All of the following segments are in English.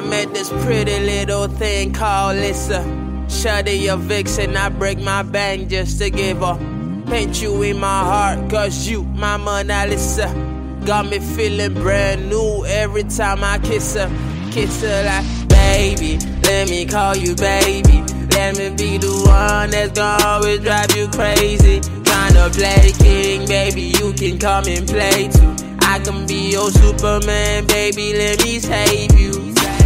met this pretty little thing called Lisa. Shuddy a vixen, I break my bank just to give her. Paint you in my heart, cause you my Mona Lisa. Got me feeling brand new every time I kiss her. Kiss her like, baby, let me call you baby. Let me be the one that's gonna always drive you crazy. Tryna play king, baby, you can come and play too. I can be your Superman, baby, let me save you.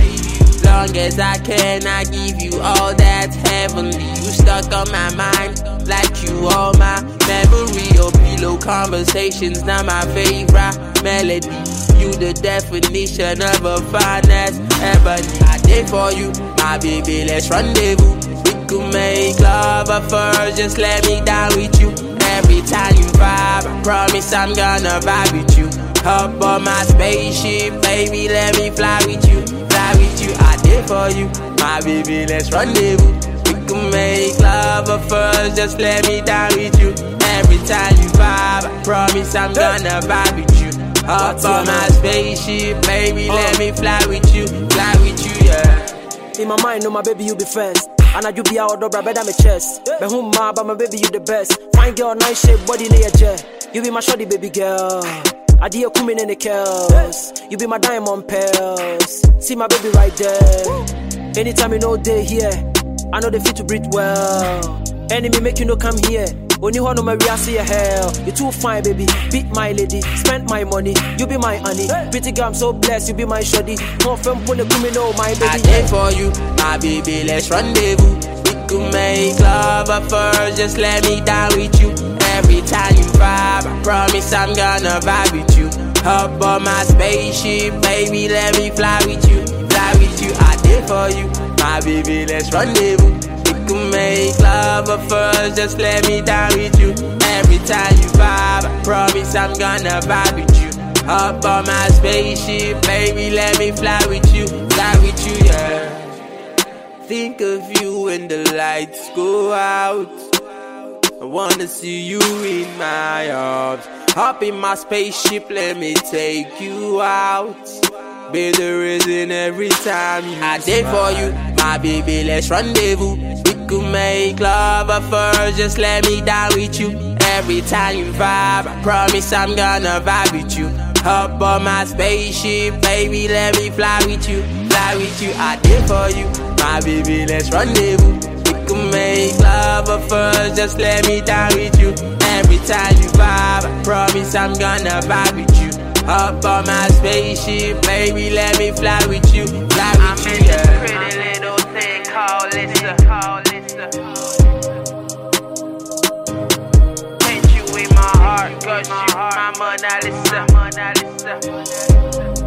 Long as I can, I give you all that's heavenly. You stuck on my mind, like you all my memory. Your pillow conversations, not my favorite melody. You the definition of a finest ebony. I did for you, my baby, let's rendezvous. We could make love, but first just let me down with you. Every time you vibe, I promise I'm gonna vibe with you. Hop on my spaceship, baby, let me fly with you. Fly with you, I did for you, my baby, let's rendezvous. We can make love, but first just let me down with you. Every time you vibe, I promise I'm gonna vibe with you. Hop on my spaceship, baby, let me fly with you. Fly with you, yeah. In my mind, no, my baby, you be first. And I you be out of better my chest. But who ma, but my baby, you the best. Fine girl, nice shape, body near your jet. You be my shorty, baby girl. I dear coming in the curls. You be my diamond pearls. See my baby right there. Anytime you know they here, I know they fit to breathe well. Enemy make you no come here. When you want to see your hell. You too fine, baby. Beat my lady. Spend my money. You be my honey. Pretty girl, I'm so blessed. You be my shoddy. More fun when you know my baby. I did for you, my baby. Let's rendezvous. We could make love, but first just let me down with you. Every time you vibe, I promise I'm gonna vibe with you. Hop on my spaceship, baby. Let me fly with you. Fly with you. I did for you, my baby. Let's rendezvous. Make love, but first just let me down with you. Every time you vibe, I promise I'm gonna vibe with you. Hop on my spaceship, baby, let me fly with you. Fly with you, yeah. Think of you when the lights go out. I wanna see you in my arms. Hop in my spaceship, let me take you out. Be the reason every time you I did for you, my baby, let's rendezvous. We could make love, but first just let me down with you. Every time you vibe, I promise I'm gonna vibe with you. Hop on my spaceship, baby, let me fly with you. Fly with you, I did for you, my baby, let's rendezvous. We could make love, but first just let me down with you. Every time you vibe, I promise I'm gonna vibe with you. Hop on my spaceship, baby, let me fly with you. Fly with you, yeah. I'm in this pretty little thing called Lisa. Paint you in my heart, cause you my Mona Lisa.